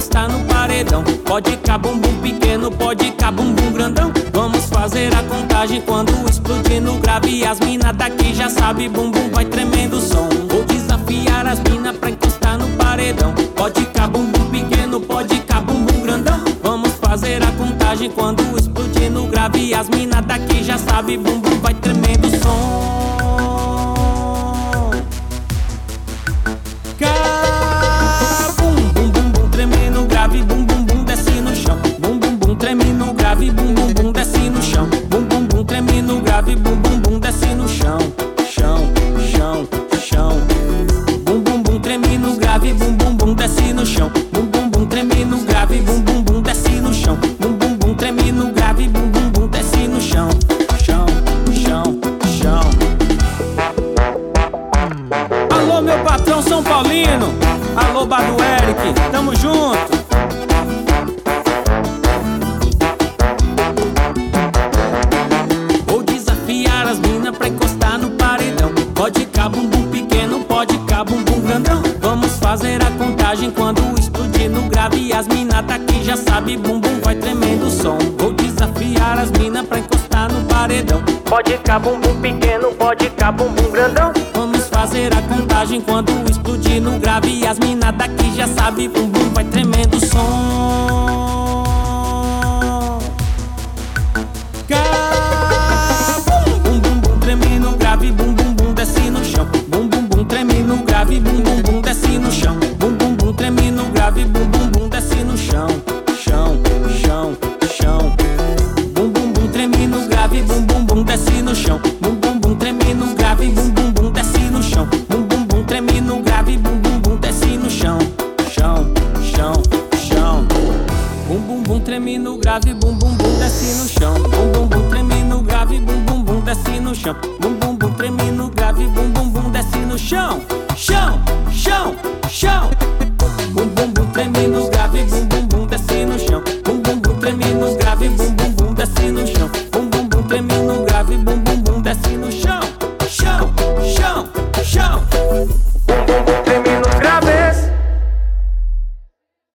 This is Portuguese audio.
encostar no paredão. Pode cá bumbum pequeno, pode cá bumbum grandão. Vamos fazer a contagem quando explodir no grave. As mina daqui já sabe, bumbum vai tremendo o som. Vou desafiar as mina pra encostar no paredão. Pode cá bumbum pequeno, pode cá bumbum grandão. Vamos fazer a contagem quando explodir no grave. As mina daqui já sabe, bumbum vai tremendo o som. Bum bum bum desce no chão, bum bum bum treme no grave, bum bum bum desce no chão, bum bum bum treme no grave, bum bum bum desce no chão, chão, chão, chão. Bum bum bum treme no grave, bum bum bum desce no chão, bum bum bum treme no grave, bum bum bum desce no chão, bum bum bum treme no grave, bum bum bum desce no chão, chão, chão, chão. Alô meu patrão São Paulino, alô bar do Eric, tamo junto. Pra encostar no paredão. Pode cá bumbum pequeno, pode cá bumbum grandão. Vamos fazer a contagem quando explodir no grave. As mina daqui já sabe, bumbum vai tremendo o som. Vou desafiar as mina pra encostar no paredão. Pode cá bumbum pequeno, pode cá bumbum grandão. Vamos fazer a contagem quando explodir no grave. As mina daqui já sabe, bumbum vai tremendo o som. Treme no grave, bum bum bum desce no chão, bum bum bum treme no grave, bum bum bum desce no chão, bum bum bum treme no grave, bum bum bum desce no chão, chão, chão, chão. Bum bum bum treme no grave, bum bum bum desce no chão, bum bum bum treme no grave, bum bum bum desce no chão, bum bum bum treme no grave, bum bum bum desce no chão, chão, chão, chão. Bum bum bum treme no grave, bum bum bum desce no chão, bum bum bum treme no grave, bum bum bum desce no chão, bum bum bum treme no grave, bum bum bum desce no chão, chão, chão, chão.